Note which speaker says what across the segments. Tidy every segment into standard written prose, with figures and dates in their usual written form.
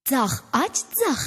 Speaker 1: Ձախ, աջ, ձախ։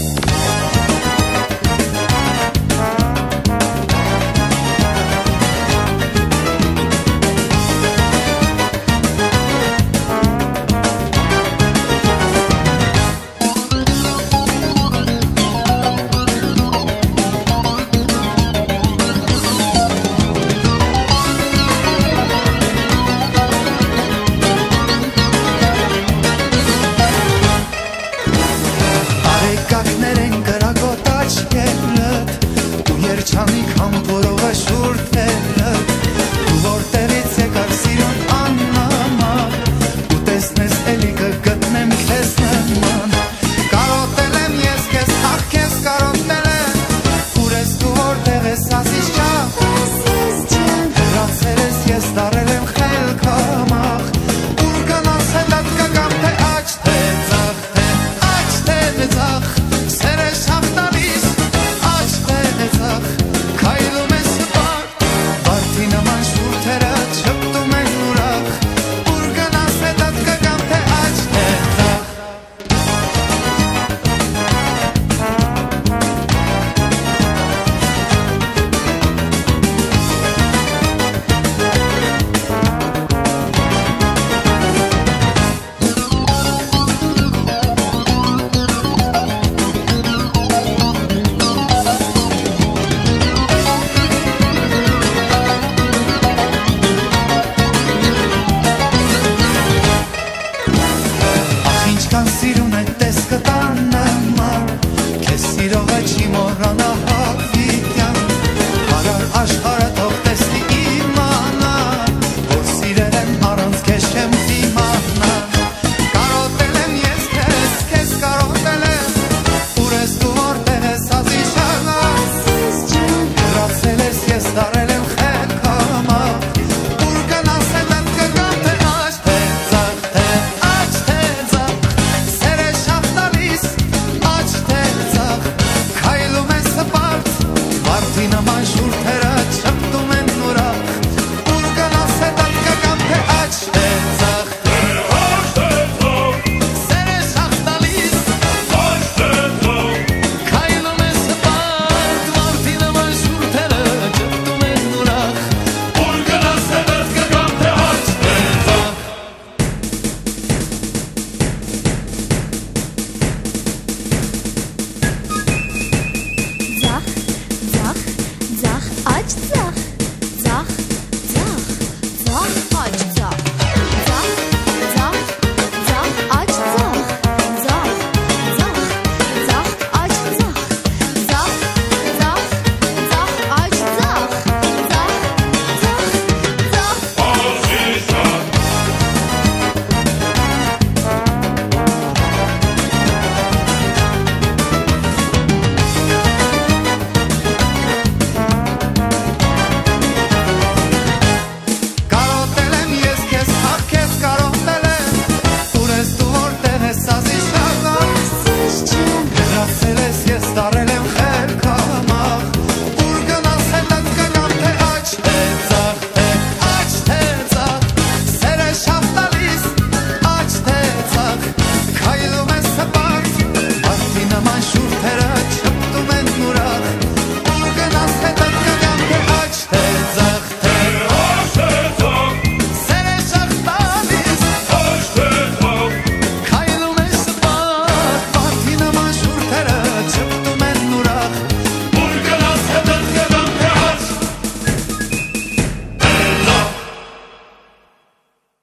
Speaker 2: Չանիկ համբորով է շուրթերը Դու որտեղից եկար սիրուն աննաման Ու տեսնես էլի կգտնեմ քեզ նման Կարոտել եմ ես քեզ, ախ քեզ կարոտել եմ Ուր ես դու որտեղ ես ասիս չաղ Հեռացել ես ես դարել եմ խելքամախ Ուր գնաս հետատ կգամ թե աջ թե ձախ թե աջ թե ձախ Սեր ես հաղթալիս աջ թե ձախ Քայլում ես սպար, վարդի նման շուրթերը չպտում են ուրախ Ուր գնաս հետատ կգամ թե աջ թե ձախ Ինչքան սիրուն է տեսքը տան նման Քեզ սիրողը չի մոռանա